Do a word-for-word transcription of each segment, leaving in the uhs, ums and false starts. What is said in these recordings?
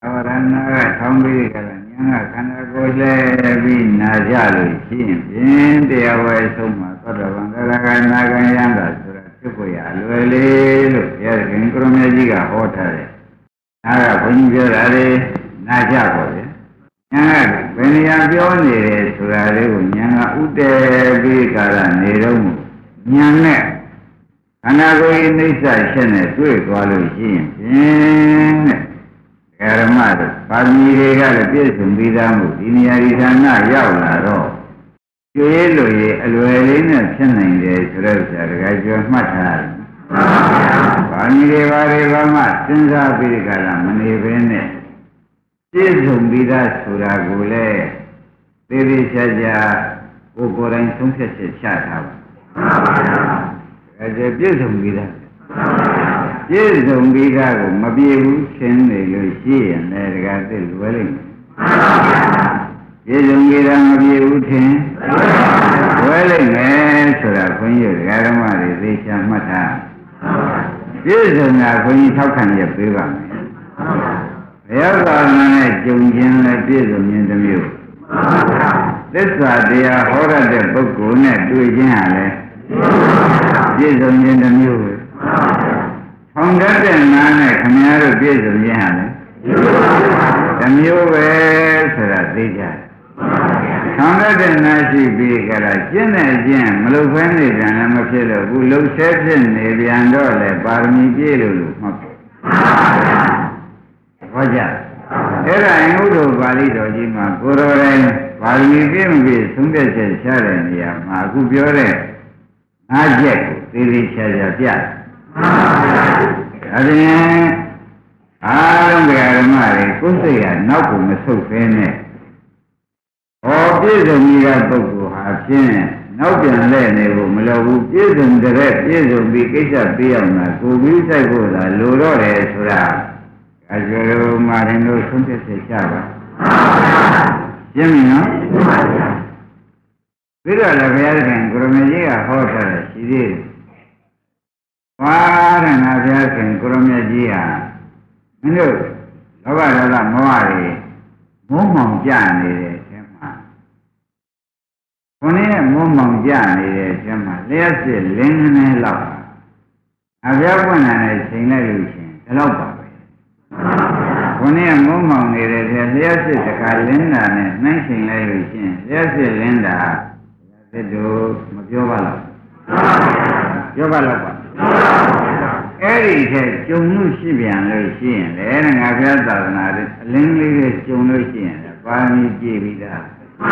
Awarana Tombi Kalanyanga Kanako Bina Jalu Chin, Pin, the away so much, Naga Sura Chukoya, Lule, Yakin Kromajiga, Hotel. Naga Punjari, Najako. Yanga, when you are beyond it, Surari, Yanga Ute, Bikara, Nirum, Yanga. Anago in this section, two quality. Karamada, Pamiri got a piece of Bidamu, Iniarizana, Yavlaro. Yuelo, Alwelina, Chennai, the Rasa, Matar. Pamiri Vareva, Senza Pirikala, Manivene. Jisum Bida Suragule, Baby Saja, Ukoran Sunset Chat. As a Jisum Bida. Yes, Umbiga, Mabiu, Chen, Lucy, and they got the dwelling. Yes, Umbiga, Mabiu, Chen, dwelling, and so that when you got a mother, they shall matter. Yes, and when you talk on your paper. The other man, Jungian, like this in the mule. That's why they are horror the book, not do it in Yes, in the mule. From that man, I come out of business, the mule wears a teacher. From that Nazi big at a gin and jam, Malufani and Amapilla, who looks at in the Andole, Barmi Gilu. Waja. There I know to Bali Dojima, Guru, Barmi Gim, Sunday Sharon, Magubiore, Najek, Lily Shazapia. Adine, I don't get a marry, Kusia, Naku, Masu Fene. Or Pizum Yabu have seen, Nokian Lene, Mulabu, Pizum direct, Pizum Bikisha Piana, Kubisa Gula, Lurore Sura, Azuru Marino Sunte Chava. Jimmy, no? Villa la Virgen, Gromedia, Hotel, she did. What an American Gromia. Look, Lavada Moari, Mumon Jani, Gemma. Only Mumon Jani, Gemma, there's the linen lava. I have one and I sing illusion, the lava. Only a Mumon, there's the Kalinda and mentioning illusion, there's the Linda, the do Mabiovala. Yovala. Eddie said, Junu Sibian Lucian, the Eren Aviata, Lingley Junu, Barney Givida.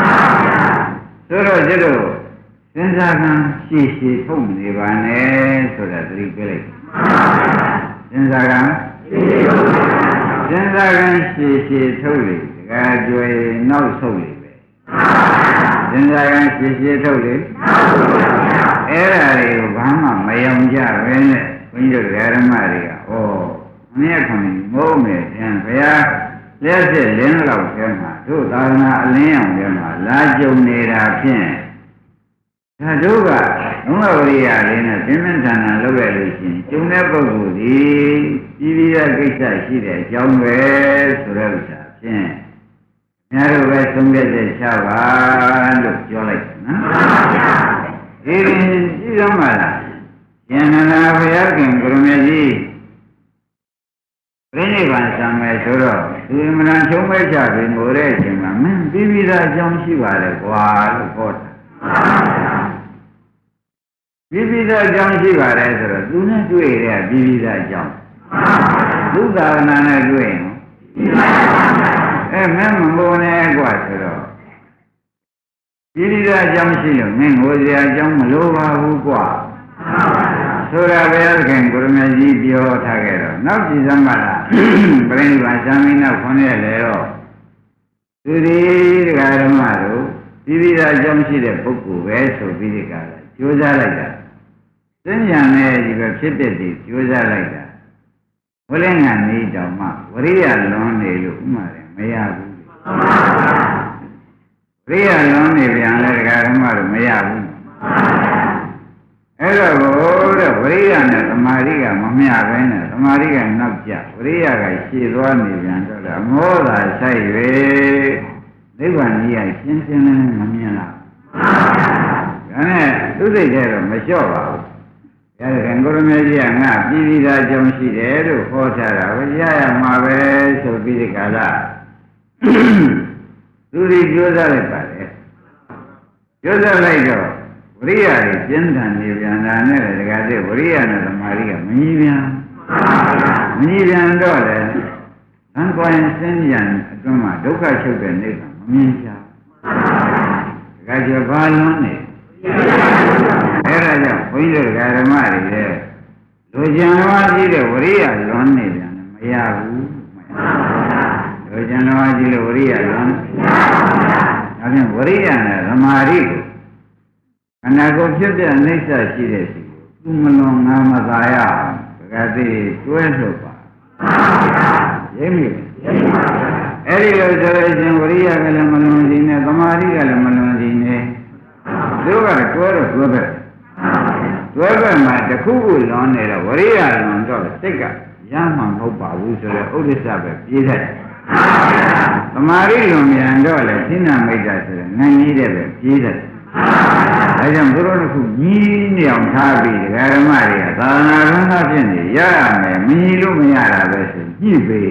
Soro Zero, since I can see she told me one air so that three village. Since I can, since I can see she told me, graduate no solely. Since I can see she told me. Era Obama, my young job, when you get a Maria, oh, near coming moment, and where there's a little of Gemma, two thousand a lamb, Gemma, large young native pin. Taduga, Umaria, Lena, Dimension, and Lovelation, you never would eat, Ivia Gita, she did, young way, Surelsa, pin. Narrow way, some get a shower, and look jolly. Even Yamala, Yanana, Yakin, Grumeji, Renivan, some Mesoro, Imran, so much of in Moration, man, Bibida, John Shiva, Gual, Port. Bibida, John Shiva, do not do it, Bibida, John. Do that, Nana doing. A man, Mone, Guatero. Pirida Jamsil, men was a young Lova Hugua. Sura Belgan, Gurmaji, Bio Tagaro, not Zambala, Brain Vasamina Fonelero. Today, Garamaro, Pirida Jamsil, Puku, Veso, Vidica, Josa like that. Then Yame, you got chipped, Josa like that. Willing and need of Ma, Maria Lonely Lumare, Maya. Real only beyond the Garamar Mayabu. Hello, Maria, Maria, Mamma, မာဓိကနောက်ကျဝရိယကရှည်သွားနေပြန်တော့အမောသာဆိုင်၍နိဗ္ဗာန်ကြီးကရှင်းရှင်းလင်းလင်းမမြင်လားဒါနဲ့သူစိတ်ထဲတော့မလျှော့ပါဘူးရတဲ့ကံကိုရမေကြီးကငါပြည်ပြီးသားကြောင်းရှိတယ်လို့ဟောထားတာကိုရရမှာပဲဆိုပြီးဒီကလာသူဒီကြိုးစားလိုက်ပါလေကြိုးစားလိုက်တော့ဝရိယကြီးကျင်းထန်နေပြန်တာနဲ့တကယ်တည်းဝရိယနဲ့သမာဓိကမညီပြန်မညီပြန်တော့လေသံဃာရင်စင်းပြန်အတွင်းမှာဒုက္ခချုပ်တဲ့နိဗ္ဗာန်မမြင်ချာတကယ်ကျဘာလုံးနေအဲ့ဒါကြောင့်ဘုန်းကြီးတို့ဓမ္မတွေရဲ့လူကျန်တော်ကြီးတဲ့ဝရိယလွန်နေပြန်မရဘူးလူကျန်တော်ကြီးတဲ့ဝရိယလွန်ဒါဖြင့်ဝရိယနဲ့သမာဓိကိုခန္ဓာကိုယ်ဖြစ်တဲ့အိဋ္ဌရှိတဲ့စီကိုသူမလွန်ငါမသာရအောင်တကယ်တည်းတွဲလို့ပါရိပ်မိအဲ့ဒီလိုဆိုလို့ရှင်ဝရိယကလည်းမလွန်ခြင်းနဲ့သမာဓိကလည်းမလွန်ခြင်းနဲ့တို့ကတွဲတော့တွဲပဲတွဲပဲမှာတစ်ခုခုလွန်နေတော့ဝရိယလွန်တော့စိတ်ကရမှမဟုတ်ပါဘူးဆိုတော့ဥဒိစ္စပဲပြေးတတ်သမာဓိလွန်မြန်တော့လေသင်္နာမိတ်တာဆိုတော့ငန်းကြီးတဲ့ပဲပြေးတတ်ဒါကြောင့်ဘုရားတို့ကကြီးနေအောင်ထားပြီးဓမ္မတွေကသာသနာ့ဘုရားဖြစ်နေရရမယ်မကြီးလို့မရတာပဲဆိုကြည့်ပေ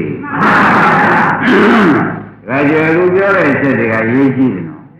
ဒါကြောင့်လူပြောတဲ့ချက်တွေကရေးကြည့်တယ်နော်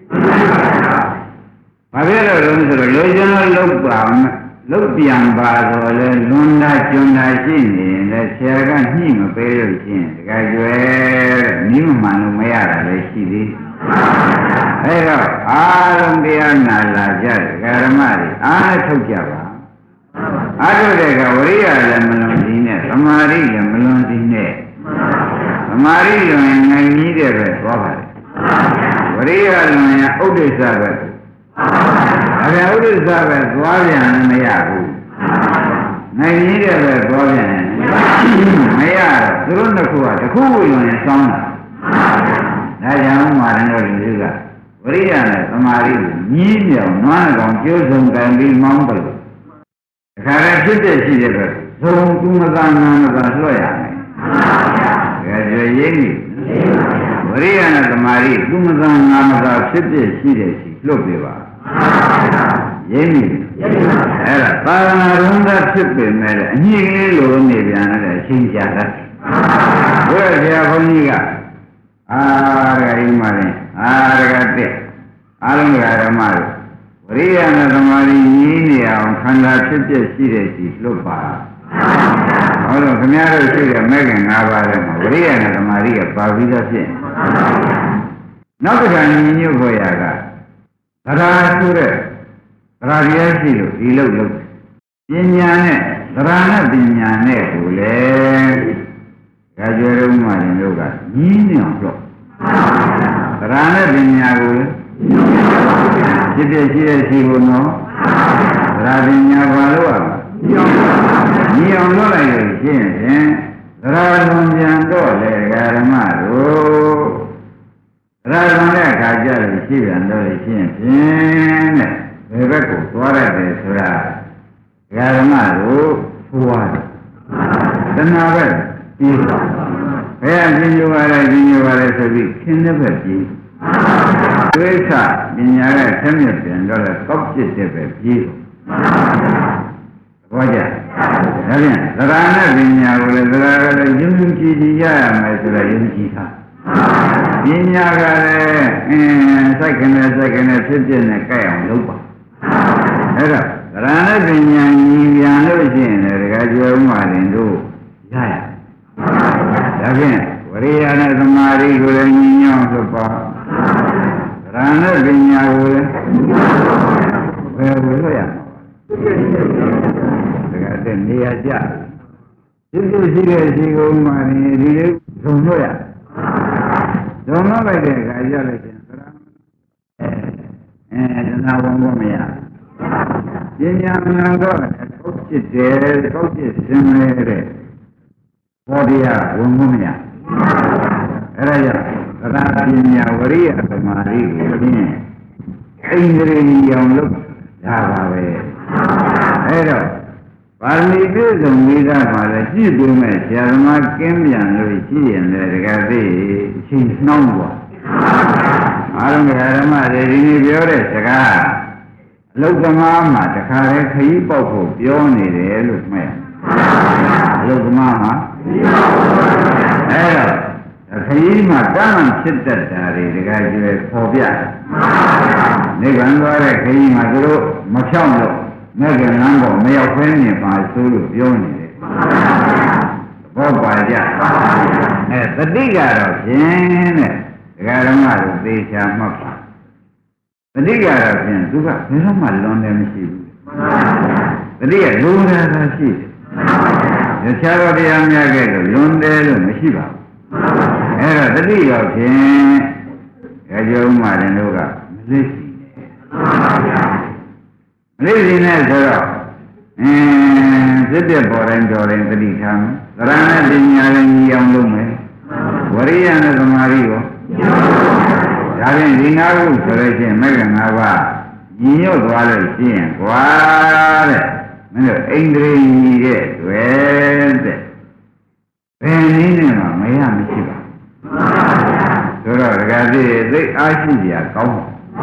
ဘာဖြစ်လို့လဲဆိုတော့လူကျင်လို့လုတ်ပါလုတ်ပြန်ပါတော့လေလွန်တာကျွန်းတာရှိနေရင်လည်းဆရာကညှိမပေးလို့ရှိရင်တကယ်ကျွဲနိမမှန်လို့မရတာလည်းရှိသေးအဲ့တော့အာရုံတရားနာလာကြတယ်ဓမ္မတွေအားထုတ်ကြပါအားထုတ်တဲ့ကဝိရိယလည်းမလွန်သေးနဲ့သမာဓိလည်းမလွန်သေးနဲ့သမာဓိလွန်ရင်ငြိမ်ကြီးတဲ့ပဲသွားပါလေဝိရိယလွန်ရင်ဥဒိစ္စပဲအဲ့ဒါဥဒိစ္စပဲသွားပြန်မရဘူးနိုင်ကြီးတဲ့ပဲသွားပြန်မရတော့သူတို့တစ်ခုကတစ်ခုကိုလွန်ရင်စောင်းတာဒါကြောင့်မာရဏတို့ကဝိရိယနဲ့သမာဓိကိုညီးမြောင်နွားကောင်ကျိုးစုံကံပြီးမောင်းပလို့တခါတည်းဖြစ်တဲ့ရှိတဲ့ပဲဇုံသူမသာနာမသာလွှတ်ရမယ်ဒါကြွေရင်းကြီးဝိရိယနဲ့သမာဓိသူမသာနာမသာဖြစ်တဲ့ရှိတဲ့ရှိလွတ်ပြပါရင်းကြီးအဲ့ဒါသာသနာ့ရုံးသားဖြစ်ပေမဲ့အညစ်ကလေးလိုနေပြန်တဲ့အချင်းကြတာဘုရားဆရာဘုန်းကြီးကအာရဂိမရင်အာရဂတဲ့အာလုံးဓမ္မတို့ဝိရိယနဲ့သမာဓိကြီးနေအောင်ခန္ဓာဖြစ်ဖြစ်ရှိတဲ့ရှိလွတ်ပါဟောလို့ခင်ဗျားတို့ရှိတဲ့မဲ့ခင်၅ပါးထဲမှာဝိရိယနဲ့သမာဓိကပါပြီးသားဖြစ်နောက်တစ်ခါညီညွတ်ဖို့ရကသရဆိုတဲ့သရတရားရှိလို့ဒီလို့လို့ပညာနဲ့သရနဲ့ပညာနဲ့ကိုလေဒါကြွယ်လုံးမှရင်တို့ကကြီးညောင်တော့သရနဲ့ပညာကိုဖြစ်ဖြစ်ရှိတဲ့ရှိကိုနော်သရပညာဘာလို့อ่ะညီအောင်လုပ်လိုက်လို့ရှင်းရင်သရလွန်ပြန်တော့လေဓမ္မတို့သရလွန်တဲ့အခါကျလို့ရှိပြန်တော့ရှင်းဖြင့်တဲ့ဘယ်ဘက်ကိုသွားရတယ်ဆိုတာဓမ္မတို့ဖွာတယ်တဏှာပဲပြီးတော့ဘယ်အချင်းညိုရတယ်ချင်းညိုရတယ်ဆိုပြီးခင်းတဲ့ဘက်ပြီးဒိဋ္ဌပညာရဲ့ဆက်မြတ်ပြန်တော့လေကောက်ဖြစ်တဲ့ပဲပြီးဘောကြဒါဖြင့်သရဏပညာကိုလည်းသရကလည်းယုံကြည်ကြည်ရရမယ်ဆိုတော့ယုံကြည်တာပညာကလည်းအင်းစိုက်ကနေစိုက်ကနေဖြစ်ဖြစ်နဲ့ကြိုက်အောင်လုပ်ပါအဲ့တော့သရဏပညာညီပြန်လို့ရှိရင်လည်းတကယ်ကြွယ်ဥမာရင်တို့ရရဒါဖြင့်ဝရိယနဲ့သမာဓိကိုလည်းညီညွတ်လို့ပါသရဏပညာကိုလည်းဘယ်လိုလုပ်ရမလဲတကယ်တည်းနေရာကျဒီလိုရှိတဲ့ရှိကုန်မှနေဒီလေးဇုံလို့ရဇုံလို့လိုက်တဲ့အခါရလိုက်ရင်သရအဲတဏှာဝင်ဖို့မရပညာမှန်တော့ကောက်ဖြစ်တယ်ကောက်ဖြစ်စင်နေတဲ့ဘောဓိယဝင်ဖို့မရအဲ့ဒါကြောင့်သရဏပညာဝရိယသမာဓိကိုဖြင့်အိန္ဒြေအောင်လို့ဒါပါပဲအဲ့တော့ပါရမီပြည့်စုံပြီးသားပါလေကြည့်ပြီးမဲ့ဆရာသမားကင်းပြန်လို့ကြည့်ရင်လည်းတကယ်သိအချိန်နှောင်းသွားအားလုံးဓမ္မတွေဒီနေ့ပြောတဲ့စကားအလုသမားမှာတခါလေခရီးပေါက်ဖို့ပြောနေတယ်လို့မှတ်ရအလုသမားမှာအဲ့တော့ခရီးမှာတမ်းမှဖြစ်တတ်တာတွေတကယ်ကျွဲပေါ်ပြနိဗ္ဗာန်သွားတဲ့ခရီးမှာသူတို့မဖြောင်းလို့မဲ့ကလမ်းပေါ်မရောက်ဖဲနေပါဆိုလို့ပြောနေတယ်ဘောပါကြအဲတတိကတော့ဖြင့်တဲ့ဒကာဓမ္မတို့သေချာမှတ်ပါတတိကတော့ဖြင့်သူကဘယ်တော့မှလွန်တယ်မရှိဘူးတတိကလူနာသာရှိတယ်တခြားသောတရားများကဲတော့လွန်တယ်လို့မရှိပါဘူးအဲ့တော့တတိရောဖြင့်ကြောဥမာရင်တို့ကမလိစီမလိစီနဲ့ဆိုတော့အင်းစစ်တဲ့ပေါ်တိုင်းတော်တိုင်းတတိထားမယ်သရဏပညာလည်းညီအောင်လုပ်မယ်ဝရိယနဲ့သမာဓိရောဒါဖြင့်ဒီနာဟုဆိုလို့ရှိရင်မဂ္ဂင်၅ပါးညီညွတ်သွားလို့ရှိရင်ကွာတဲ့မင်းတို့အိန္ဒြေညီတဲ့တွေ့တဲ့ဘယ်နည်းနဲ့မှမရမရှိပါဘူးဆိုတော့ဒကာကြီးသိအားရှိကြကောင်း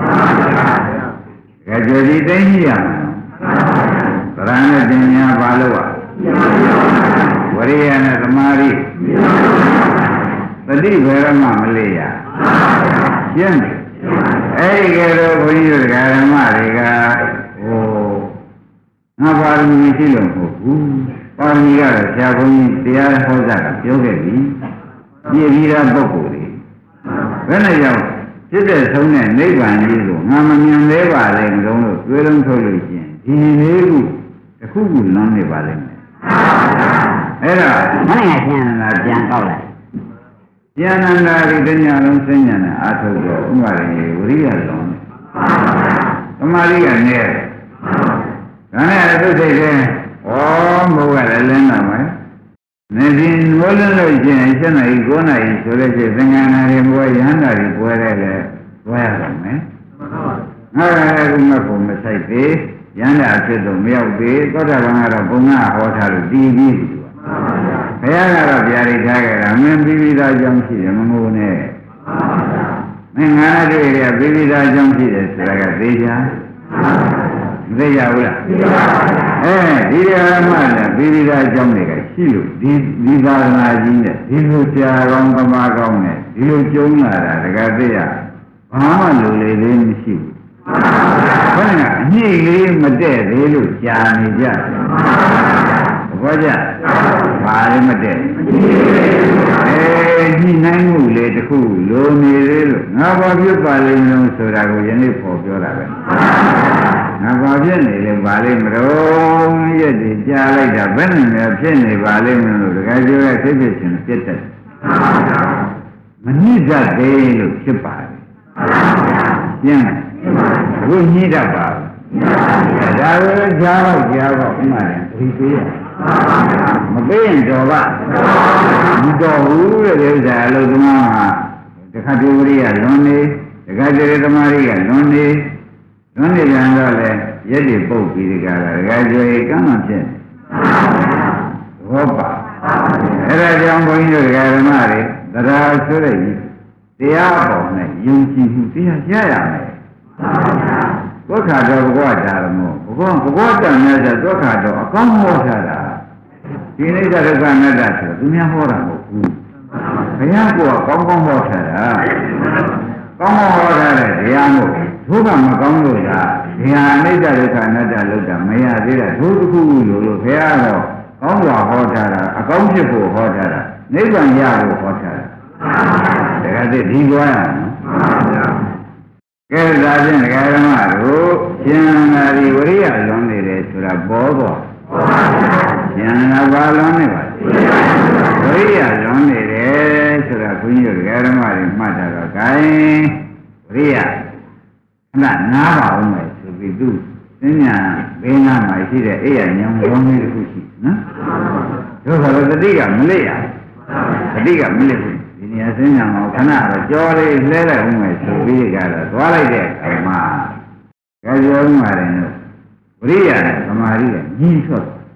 ပါဒကာကြီးဒီသိရှိရမယ်သရဏနဲ့ပညာပါလို့อ่ะဝရိယနဲ့သမာဓိတတိဘယ်မှမလေးရရှင်းတယ်အဲ့ဒီကဲတော့ဘုန်းကြီးတို့ဓမ္မတွေကဟိုငါပါရမီရှိလို့မဟုတ်ဘူးပါရမီကတော့ဆရာဘုန်းကြီးတရားဟောတာကပြောခဲ့ပြီပြည့်ပြီးသားပုဂ္ဂိုလ်တွေဘယ်နဲ့ကြောင့်စိတ်တဲ့ဆုံးတဲ့နိဗ္ဗာန်ကြီးကိုငါမမြင်သေးပါလိမ့်မလို့လို့တွေးလုံးထုတ်လို့ရှိရင်ဒီလေးခုတစ်ခုခုလွန်နေပါလိမ့်မယ်အဲ့ဒါမနဲ့ငါပြန်လာပြန်ကောက်လိုက်ဉာဏ်န္တာဒီတညာလုံးစိညာနဲ့အာထုတ်တော့ဥပါရိဝရိယလုံးသမာဓိကနေတယ်ဒါနဲ့သူစိတ်ကဩမိုးကလည်းလင်းလာမယ်နေရင်ဝလင်းလို့ရှိရင်ရှင်းနိုင်ကိုးနိုင်ဆိုလို့ရှိရင်သင်္ကန်းနာတွေဘွယ်ရဟန္တာတွေဘွယ်တယ်လေဘွယ်ရတော့မယ်ငါလည်းမဖို့မဆိုင်သေးရဟန္တာဖြစ်တော့မရောက်သေးသောတာပန်ကတော့ဘုံကဟောထားလို့တည်ပြီးပြီဘုရားကတော့ဗျာဒိတ်ထားကြတာမင်းပြီးပြီးသားကြောင့်ရှိတယ်မငိုနဲ့မင်းငါးတွေ့ရပြီးပြီးသားကြောင့်ရှိတယ်ဆိုတာကသိချာမသိရဘူးလားသိပါပါအဲဒီဓမ္မနဲ့ပြီးပြီးသားကြောင့်တွေကရှိလို့ဒီဒီသာသနာကြီးနဲ့ဒီလိုဆရာကောင်းသမားကောင်းနဲ့ဒီလိုကျုံလာတာတကယ်သိရဘာမှလိုလေသေးမရှိဘူးဘယ်နဲ့အညိလေးမတည့်သေးလို့ကြာနေကြတယ်ဘောကြဘာလည်းမတည့်အဲညှိနှိုင်းမှုလေးတစ်ခုလိုနေသေးလို့ငါဘာဖြစ်ပါလိမ့်မလို့ဆိုတာကိုယနေ့ပေါ်ပြောတာပဲငါဘာဖြစ်နေလဲဘာလိမ့်မလို့ရက်တည်ကြားလိုက်တာဘယ်နဲ့လဲဖြစ်နေပါလိမ့်မလို့တကယ်ပြောရသိဖြစ်ခြင်းပြတ်တတ်မညှိတတ်သေးလို့ဖြစ်ပါတယ်ရှင်းလားအခုညှိတတ်ပါဘူးဒါကိုကြားတော့ကြားတော့ဥမာတယ်ဒီပေးရမပေးရင်တော့ပါမတော်ဘူးတဲ့ဥစ္စာအလို့သမားမှာတခါဒီဝရိယလွန်နေတခါဒီသမားရိယလွန်နေလွန်နေပြန်တော့လေရက်တွေပုတ်ပြီးဒီကလာတခါကျွေကမ်းမှဖြစ်ဟောပါအဲ့ဒါကြောင့်ဘုန်းကြီးတို့ဓမ္မတွေတရားဆိုတဲ့တရားပေါ်နဲ့ယုံကြည်မှုတရားရရမယ်ဒုက္ခတော့ဘဂဝတာရမောဘဂဝဘဂဝတန်များဆိုဒုက္ခတော့အကောင်းဟောထားတာဒီနိစ္စဒုက္ခအနတ္တဆိုသူများဟောတာမဟုတ်ဘူးဘုရားကကောင်းကောင်းဟောထားတာကောင်းကောင်းဟောထားတဲ့တရားမို့ဒုက္ခမကောင်းလို့လားဒီဟာအနိစ္စဒုက္ခအနတ္တလို့တာမရသေးတာဒုတစ်ခုခုလို့လို့ဘုရားတော့ကောင်းစွာဟောထားတာအကောင်းဖြစ်ဖို့ဟောထားတာနိဗ္ဗာန်ရဖို့ဟောထားတာတကယ်တည်းဒီသွားရနော်ကဲဒါဖြင့်ဒကာဓမ္မတို့ဉာဏ်နာရီဝရိယလွန်နေတယ်ဆိုတာပေါ်ပေါ်ဉာဏ်နာပါလွန်နေပါဝရိယလွန်နေတယ်ဆိုတာဘုန်းကြီးတို့ဒကာဓမ္မတွေမှတ်တာတော့ gain ဝရိယခဏနားပါဦးမယ်ဆိုပြီးသူသင်ညာဘေးနားမှာရှိတဲ့အိယာညောင်လုံးလေးတစ်ခုရှိနော်တို့ကတော့တတိကမလစ်ရတတိကမလစ်ဘူးဒီနေရာစင်းညာမှာခဏတော့ကြောလေးလဲလိုက်ဦးမယ်ဆိုပြီးကတော့သွားလိုက်တဲ့အခါမှာကြောဦးမှာတယ်ဝရိယနဲ့သမာဓိကညီထွက်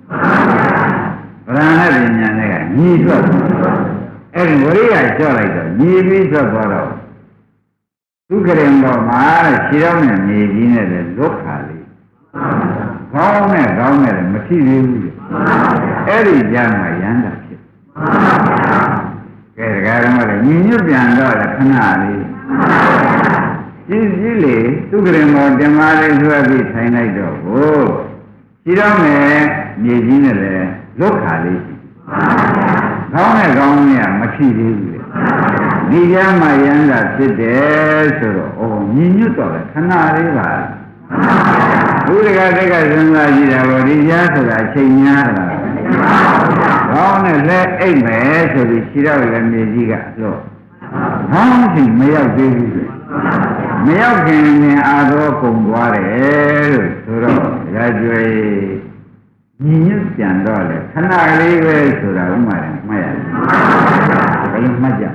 ဗရဏပညာနဲ့ကညီသွက်အဲ့ဒီဝရိယကြောက်လိုက်တော့ညီပြီးသွက်သွားတော့သူကရင်ပေါ်မှာခြေတော်နဲ့နေကြီးနဲ့လည်းလွတ်ခါလေးကောင်းနဲ့ကောင်းနဲ့လည်းမထိသေးဘူးအဲ့ဒီကြမှာရမ်းတာဖြစ်ကဲဒကာတော်ကညီညွတ်ပြန်တော့လည်းခဏလေးကြီးကြီးလေသူကရင်ပေါ်တင်မာလေးဆွဲပြီးထိုင်လိုက်တော့ကိုခြေတော်နဲ့နေကြီးနဲ့လည်းလွတ်ခါလေးကောင်းနဲ့ကောင်းနဲ့မထိသေးဘူးလေဒီကြမှာရမ်းတာဖြစ်တယ်ဆိုတော့အော်ညီညွတ်တော့လေခဏလေးပါဘုရားတက်ကစဉ်းစားကြည့်တာပေါ့ဒီကြားဆိုတာချိန်များတာကောင်းနဲ့လက်အိတ်မယ်ဆိုပြီးခြေတော်လည်းမြေကြီးကတော့ကောင်းစီမရောက်သေးဘူးလေမရောက်ခင်နဲ့အာတော်ကုန်သွားတယ်လို့ဆိုတော့ရာကျွေညီညွတ်ပြန်တော့လေခဏလေးပဲဆိုတာဥမာတယ်မှတ်ရတယ်ဘယ်လိုမှတ်ကြ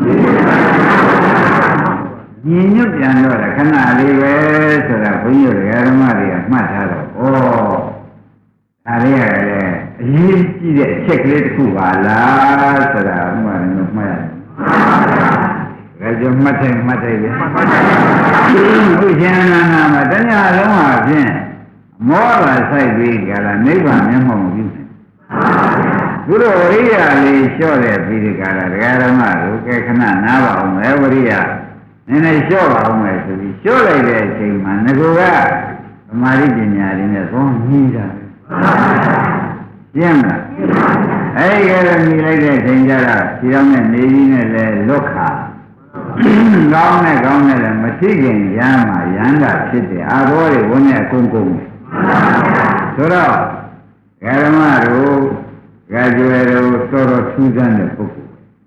ညီညွတ်ပြန်တော့လေခဏလေးပဲဆိုတာဘုန်းကြီးတို့ဓမ္မတွေကမှတ်ထားတော့ဩဒါလေးကလည်းအရေးကြီးတဲ့အချက်ကလေးတစ်ခုပါလားဆိုတာဥမာတယ်လို့မှတ်ရတယ်ဒါကြောင့်မှတ်တယ်မှတ်တယ်ဗျဘုရားနာနာမှာတဏှာလုံးဟာဖြင့်မောလာဆိုင်ပြီးကြလားနိဗ္ဗာန်မျက်မှောက်ပြုတယ်သူတို့ဝရိယလေးလျှော့တဲ့ပြီးဒီကလာဒကာဓမ္မတို့ကဲခဏနားပါအောင်လေဝရိယနည်းနည်းလျှော့ပါအောင်လေဆိုပြီးလျှော့လိုက်တဲ့အချိန်မှာငကူကသမာဓိပညာတွေနဲ့သုံးညီးတာရှင်းမလားအဲဒီကလည်းညီလိုက်တဲ့အချိန်ကျတော့ခြေတော်နဲ့နေကြီးနဲ့လည်းလွတ်ခါကောင်းနဲ့ကောင်းနဲ့လည်းမထိခင်ရမ်းမှာရမ်းတာဖြစ်တယ်အာဘောတွေဝန်းနဲ့အကုန်ကုန်ဆိုတော့ဓမ္မတို့ကြွယ်တို့တော်တော်ထူးဆန်းတဲ့ပုဂ္ဂိုလ်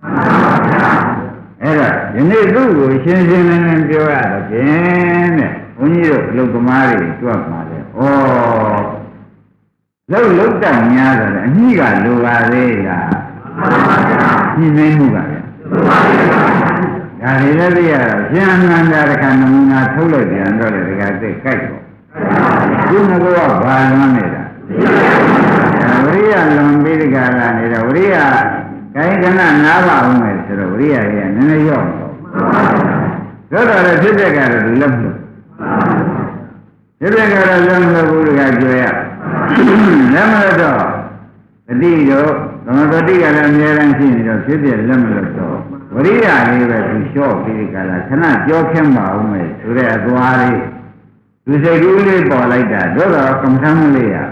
အဲ့တော့ယနေ့သူ့ကိုရှင်းရှင်းလင်းလင်းပြောရတော့ဖြင့်တဲ့ဘုန်းကြီးတို့လူသမားတွေတွက်ပါလေဩလုံးလုံးတန်များတယ်အညိကလိုပါသေးလားညီမင်းမှုပါဗျာဒါတွေလည်းသိရတော့ရှင်းအမှန်တရားတစ်ခါနမူနာထုတ်လိုက်ပြန်တော့လေဒီကသိကြိုက်တော့ဒီငကောကဘာလွန်နေတာဝရိယလွန်ပြီးဒီကလာနေတော့ဝရိယခိုင်းကနနားပါအောင်မယ်ဆိုတော့ဝရိယတွေကနည်းနည်းရောက်တော့သို့တော်လည်းဖြစ်တဲ့ကတော့ဒီလက်မလို့ဖြစ်တဲ့ကတော့လက်မလို့ဘုရားကြွယ်ရလက်မလို့တော့တတိတို့သမဂတိကလည်းအများအားဖြင့်ရှိနေတော့ဖြစ်တဲ့လက်မလို့တော့ဝရိယလေးပဲသူလျှော့ပြီးဒီကလာခဏကြောခင်းပါအောင်မယ်ဆိုတဲ့အသွားလေးသူစိတ်ကူးလေးပေါ်လိုက်တာသို့တော်ကမ္မထမ်းလေးရ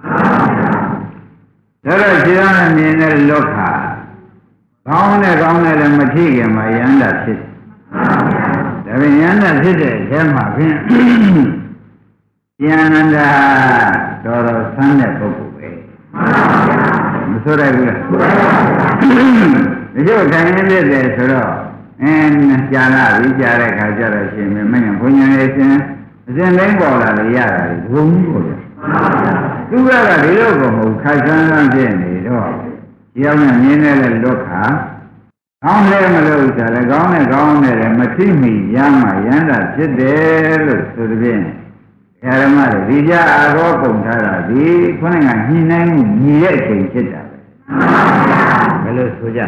ဒါတော့ခြေတော်နဲ့မြင်တဲ့လောကကောင်းနဲ့ကောင်းနဲ့လည်းမထိခင်မှာယန္တာဖြစ်ဒါပေမဲ့ယန္တာဖြစ်တဲ့အထဲမှာဖြင့်ယန္တာတော်တော်ဆန်းတဲ့ပုဂ္ဂိုလ်ပဲမဆိုရဘူးလားဒီလိုတိုင်ရင်းဖြစ်တယ်ဆိုတော့အင်းကြာလာပြီကြာတဲ့ခါကျတော့ရှင်မင်းဘုညာရဲ့ရှင်အစဉ်တိုင်းပေါ်လာလို့ရတာလေဘုံကြီးပေါ်တယ်သူကဒီလိုကိုမဟုတ်ခိုက်ဆန်းဆန်းဖြစ်နေတော့ဒီအောင်နဲ့မြင်းနဲ့လည်းလွတ်ခါကောင်းလည်းမလို့ဆိုလည်းကောင်းနဲ့ကောင်းနဲ့လည်းမသိမိရမှရမ်းတာဖြစ်တယ်လို့ဆိုတဲ့ဖြင့်ဓမ္မတွေဒီကြအာရောကုန်ထားတာဒီခေါင်းကညှိနှိုင်းမှုညီတဲ့အချိန်ဖြစ်တာပဲဘယ်လိုဆိုကြ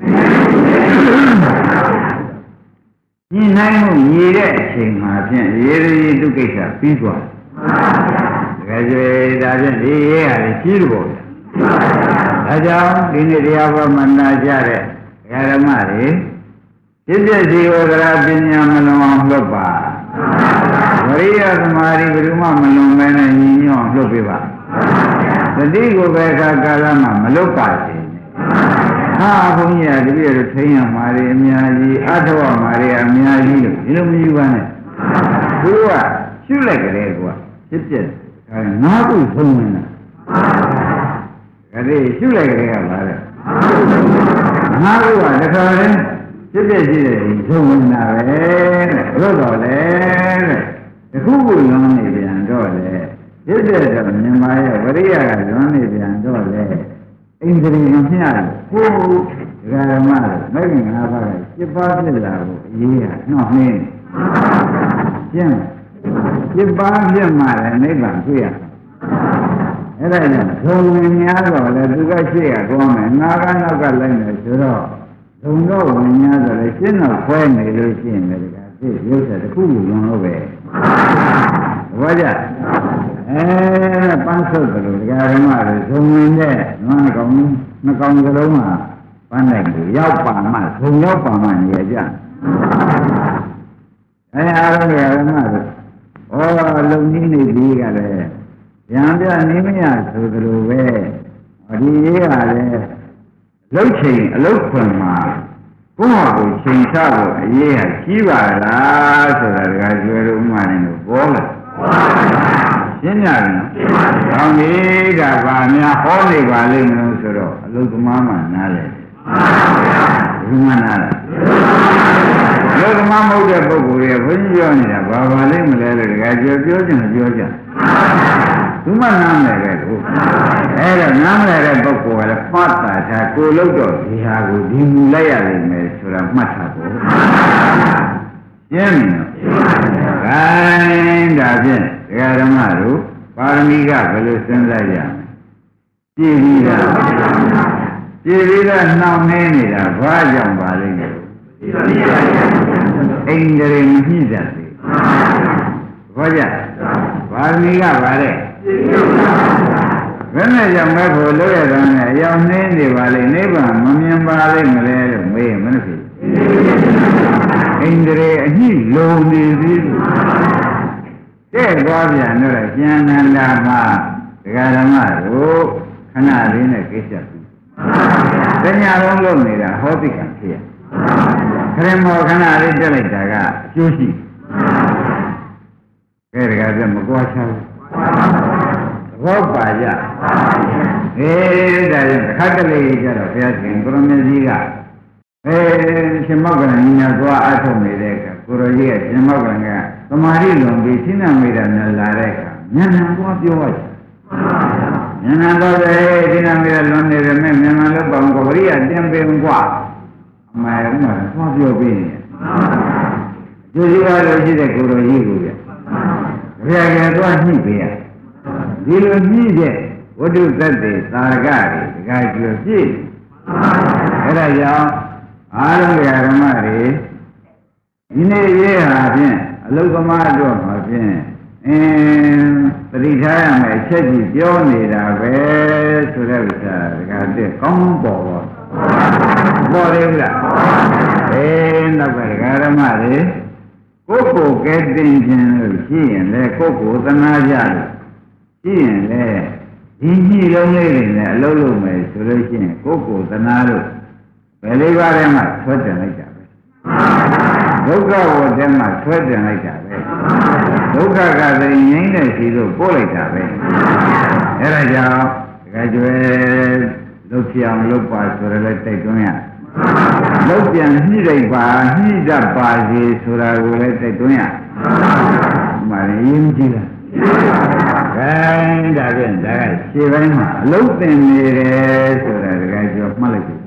ညှိနှိုင်းမှုညီတဲ့အချိန်မှာဖြင့်ရေရီဒုက္ခိစ္စပြီးသွားတယ်ကြွေဒါဖြင့်ဒီရေးဟာကြီးလို့ပေါ့ဗျာဒါကြောင့်ဒီနေ့တရားပေါ်မှာနာကြတဲ့ဓမ္မတွေစိတ္တစီဝကရာပညာမလွန်အောင်လုပ်ပါဝရိယသမာဓိဘယ်သူမှမလွန်မဲနဲ့ညီညွတ်အောင်လုပ်ပေးပါသတိကိုပဲခါကာလမှာမလုပ်ပါစေဟာဘုန်းကြီးကတပည့်တို့ထိန်းရမှာတွေအများကြီးအထောက်အမှာတွေအများကြီးလို့ဒီလိုမယူပါနဲ့သူကရှုလိုက်ကြတယ်ကွာဖြစ်ပြက်ငါးခုသုံးနေတာဒါလေးရှုလိုက်ကြတယ်ကပါလေငါးခုကတခါလဲဖြစ်ပြက်ရှိတယ်သုံးနေတာပဲတဲ့ဘလို့တော့လေတဲ့တခုခုလွန်နေပြန်တော့လေဖြစ်တဲ့တော့မြန်မာရဲ့ဝရိယကလွန်နေပြန်တော့လေအိန္ဒြေမမျှလို့ကိုယ်ဓမ္မတို့မဲ့ငါးပါးကစိတ်ပါဖြစ်လာကိုအရေးကနှောင့်နှင်းရှင်းစိတ်ပါဖြစ်မှလည်းနိဗ္ဗာန်တွေ့ရအဲအဲ့ဒါကြောင့်ဇုံဝင်များတော့လေသူကရှိရကောင်းမယ်နာကနောက်ကလိုက်နေဆိုတော့ဇုံတော့ဝင်များဆိုလေရှင်းတော့ခွဲနေလို့ရှိရင်လည်းဒါကရုပ်ဆက်တစ်ခုလုံးလို့ပဲဘာကြအဲပန်းဆုပ်တယ်လို့ဒကာဓမ္မတွေဇုံဝင်တဲ့နွားကောင်နှကောင်ကလေးမှာပန်းလိုက်ကိုရောက်ပါမှဇုံရောက်ပါမှနေရကြအဲအားလုံးဒကာဓမ္မတွေဩလုံကြီးနေပြီးကလည်းရံပြနေမရဆိုသလိုပဲဒီရေးကလည်းလှုပ်ချိန်အလုတ်ခွင်မှာကိုယ့်ဟာကိုယ်ချိန်ချဖို့အရေးဟာကြီးပါလားဆိုတာဒကာကျွဲတို့ဥမာနေလို့ပေါ်လာရှင်းကြတယ်နော်။ကောင်းပြီကဗာများဟောနေပါလိမ့်မလို့ဆိုတော့အလုတ်သမားမှနားလဲ။ဘူးမှနားလား။အလုတ်သမားမဟုတ်တဲ့ပုဂ္ဂိုလ်ရဲ့ဘုန်းကြီးပြောနေတာဘာပါလိမ့်မလဲလို့ဒကာကျွဲပြောချင်တယ်ပြောကြ။ဘူးမှနားမယ်ပဲလို့အဲ့တော့နားမလဲတဲ့ပုဂ္ဂိုလ်ကလည်းမှတ်တာချာကိုလို့တော့ဒီဟာကိုဒီမူလိုက်ရလိမ့်မယ်ဆိုတာမှတ်ထားဖို့ရှင်းပြီနော်။ခိုင်းဒါဖြင့်ဒကာဓမ္မတို့ပါရမီကဘယ်လိုစဉ်းစားရမလဲ။ကြည်ပြီးတော့ကြည်ပြီးတော့နှောင့်နှင်းနေတာဘာကြောင့်ပါလိမ့်မယ်။အိန္ဒြေမရှိတတ်သေး။ဘာကြပါရမီကပါတဲ့ဘယ်နဲ့ကြောင့်မဲ့ဖို့လို့ရတဲ့နဲ့အယောင်နှင်းနေပါလေနိဗ္ဗာန်မမြင်ပါလိမ့်မလဲလို့မေးရင်မနှဖြစ်အိန္ဒြေအညှိလုံနေသေးတဲ့သွားပြန်တော့ကျန်နန္ဒာမှာဒကာဓမ္မတို့ခဏလေးနဲ့ကိစ္စပြီးတညာလုံးလုံးနေတာဟောတိကံဖြစ်ရခရမောခဏလေးတက်လိုက်တာကအကျိုးရှိကဲဒကာကမကွာချဘူးဘောပါကြအေးဒါရင်ခတ်တလေးကြတော့ဘုရားရှင်ကိုရမကြီးကအဲရှင်မောက္ကလညီညာသွားအထုတ်နေတဲ့အခါကိုရကြီးကရှင်မောက္ကလကသမာဓိလွန်ပြီးရှင်းနာမိတာနဲ့လာတဲ့အခါဉာဏ်နဲ့သွားပြောရချင်ဉာဏ်နဲ့တော့ပဲရှင်းနာမိတာလွန်နေတယ်မဲ့ဉာဏ်နဲ့လို့ပေါ့ကိုရိယတင်ပင်กว่าအမှန်ကသွားပြောပြီးနေကျိုးကြီးကားလို့ရှိတဲ့ကိုရကြီးကိုပြဘုရားကသွားညှိပေးရဒီလိုညှိတဲ့ဝိတုသတ္တေသာရကတွေဒကာကျွပြည့်အဲ့ဒါကြောင့်အားလုံးဓမ္မတွေဒီနေ့ရေးဟာဖြင့်အလုသမားတို့မှာဖြင့်အင်းသတိထားရမယ်အချက်ကြီးပြောနေတာပဲဆိုတဲ့ဥစ္စာဒကာတဲ့ကောင်းပေါ်ပေါ်ပေါ်လေလားအေးနောက်ကဒကာဓမ္မတွေကိုယ်ကိုကဲတင်ခြင်းလို့ရှိရင်လေကိုယ်ကိုသနာကြလို့ရှိရင်လေဒီကြီးလုံးလေးတွေနဲ့အလုံးလုံးမယ်ဆိုလို့ရှိရင်ကိုယ်ကိုသနာလို့ဘယ်လေးပါးထဲမှာဆွဲတင်လိုက်တာပဲဒုက္ခဝတ္တမှာဆွဲတင်လိုက်တာပဲဒုက္ခကသိငြိမ်းတဲ့စီလို့ပို့လိုက်တာပဲအဲဒါကြောင့်တကယ်ကျွဲလုတ်ပြောင်လုတ်ပါဆိုရလဲတိုက်တွန်းရလုတ်ပြန်ညှိလိုက်ပါညှိတတ်ပါစေဆိုတာကိုလည်းတိုက်တွန်းရမှလည်းရင်းကြည့်လားခိုင်းဒါဖြင့်ဒါကခြေပိုင်းမှာအလုတ်တင်နေတယ်ဆိုတာတကယ်ကျော်မှတ်လိုက်ပြီ